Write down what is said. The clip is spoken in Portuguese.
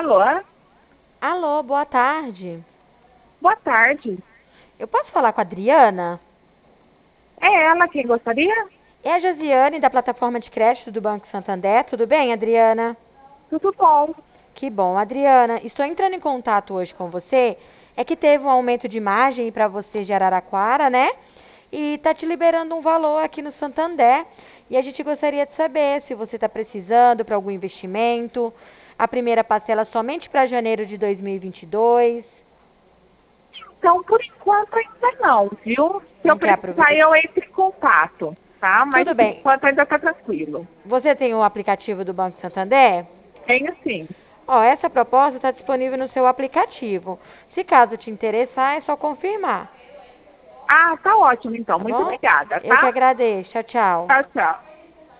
Alô? Alô, boa tarde. Boa tarde. Eu posso falar com a Adriana? É ela quem gostaria? É a Josiane, da plataforma de crédito do Banco Santander. Tudo bem, Adriana? Tudo bom? Que bom. Adriana, estou entrando em contato hoje com você. É que teve um aumento de margem para você de Araraquara, né? E tá te liberando um valor aqui no Santander. E a gente gostaria de saber se você está precisando para algum investimento. A primeira parcela somente para janeiro de 2022. Então, por enquanto ainda não, viu? Se eu Não quer precisar, aproveitar? eu entro em contato, tá? Mas Tudo por bem. enquanto ainda tá tranquilo. Você tem o aplicativo do Banco Santander? Tenho sim. Ó, essa proposta está disponível no seu aplicativo. Se caso te interessar, é só confirmar, Ah, tá ótimo então. tá Muito bom? obrigada, Eu que tá? agradeço. Tchau, tchau. Tchau, tchau.